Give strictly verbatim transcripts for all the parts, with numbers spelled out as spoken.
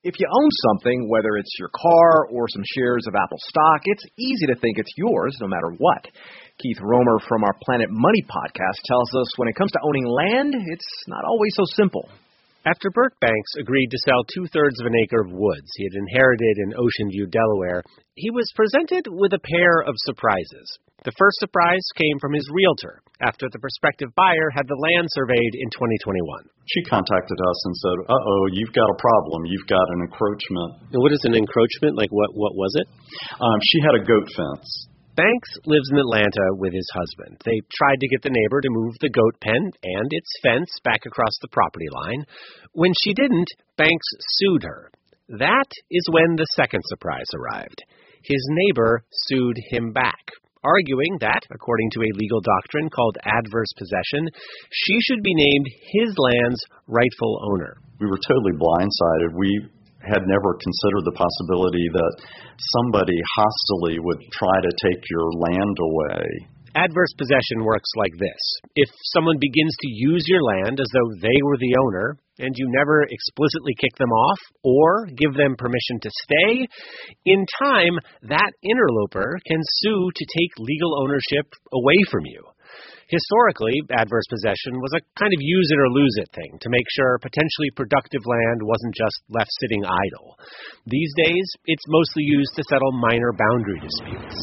If you own something, whether it's your car or some shares of Apple stock, it's easy to think it's yours no matter what. Keith Romer from our Planet Money podcast tells us when it comes to owning land, it's not always so simple. After Burt Banks agreed to sell two-thirds of an acre of woods he had inherited in Ocean View, Delaware, he was presented with a pair of surprises. The first surprise came from his realtor after the prospective buyer had the land surveyed in twenty twenty-one. She contacted us and said, uh-oh, you've got a problem. You've got an encroachment. And what is an encroachment? Like, what, what was it? Um, she had a goat fence. Banks lives in Atlanta with his husband. They tried to get the neighbor to move the goat pen and its fence back across the property line. When she didn't, Banks sued her. That is when the second surprise arrived. His neighbor sued him back, arguing that, according to a legal doctrine called adverse possession, she should be named his land's rightful owner. We were totally blindsided. We had never considered the possibility that somebody hostily would try to take your land away. Adverse possession works like this. If someone begins to use your land as though they were the owner, and you never explicitly kick them off or give them permission to stay, in time, that interloper can sue to take legal ownership away from you. Historically, adverse possession was a kind of use-it-or-lose-it thing to make sure potentially productive land wasn't just left sitting idle. These days, it's mostly used to settle minor boundary disputes.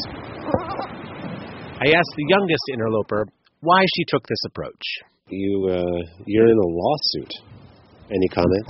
I asked the youngest interloper why she took this approach. You, uh, you're in a lawsuit. Any comment?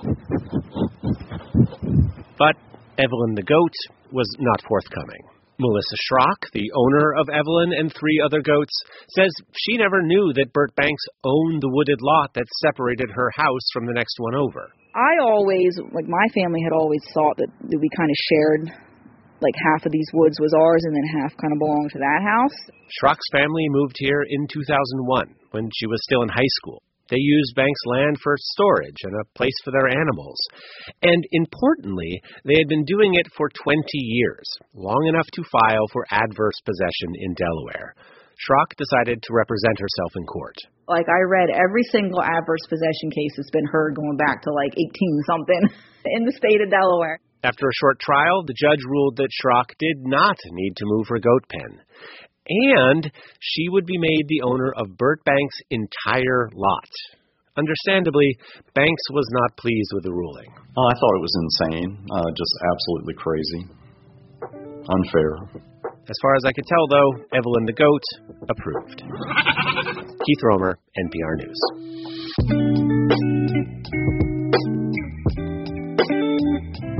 But Evelyn the goat was not forthcoming. Melissa Schrock, the owner of Evelyn and three other goats, says she never knew that Burt Banks owned the wooded lot that separated her house from the next one over. I always, like my family had always thought that, that we kind of shared, like half of these woods was ours and then half kind of belonged to that house. Schrock's family moved here in two thousand one when she was still in high school. They used Banks' land for storage and a place for their animals. And importantly, they had been doing it for twenty years, long enough to file for adverse possession in Delaware. Schrock decided to represent herself in court. Like, I read every single adverse possession case that's been heard going back to like eighteen-something in the state of Delaware. After a short trial, the judge ruled that Schrock did not need to move her goat pen. And she would be made the owner of Burt Banks' entire lot. Understandably, Banks was not pleased with the ruling. Oh, I thought it was insane, uh, just absolutely crazy, unfair. As far as I could tell, though, Evelyn the goat approved. Keith Romer, N P R News.